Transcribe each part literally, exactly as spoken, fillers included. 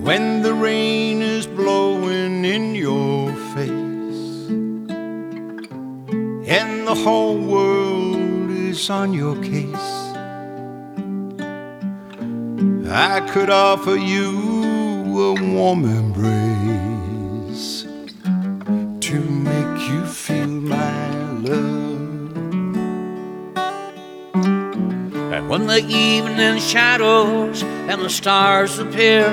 when the rain is blowing in your face and the whole world is on your case, I could offer you a warm embrace to make you feel my love. And when the evening shadows and the stars appear,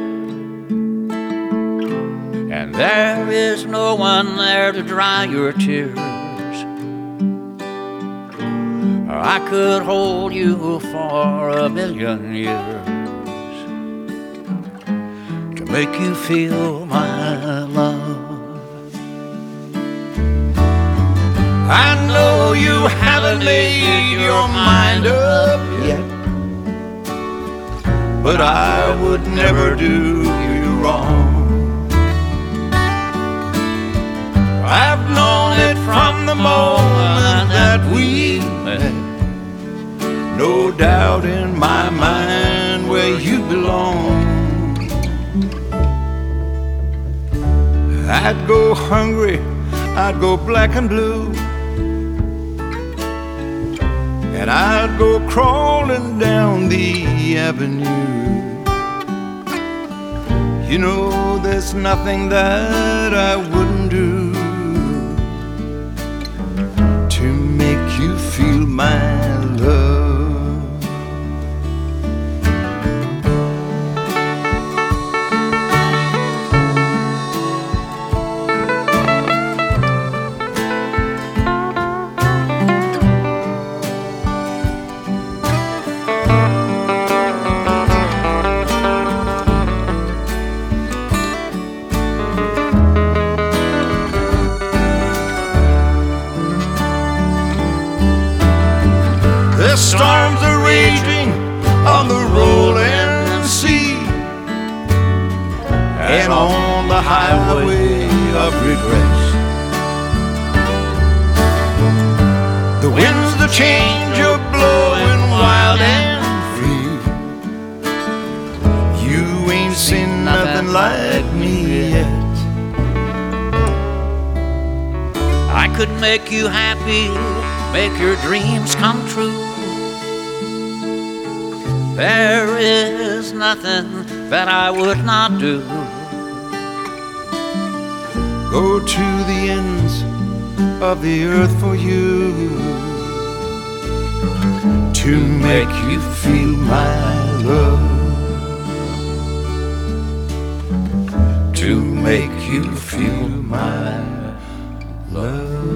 and there is no one there to dry your tears, I could hold you for a million years to make you feel my love. I know you haven't made your mind up yet, but I would never do you wrong. I've known it from the moment that we met, no doubt in my mind where you belong. I'd go hungry, I'd go black and blue, and I'd go crawling down the avenue. You know there's nothing that I wouldn't do to make you feel my love. The storms are raging on the rolling sea, and on the highway of regrets, the winds that change are blowing wild and free. You ain't seen nothing like me yet. I could make you happy, make your dreams come true. There is nothing that I would not do. Go to the ends of the earth for you to make you feel my love, to make you feel my love.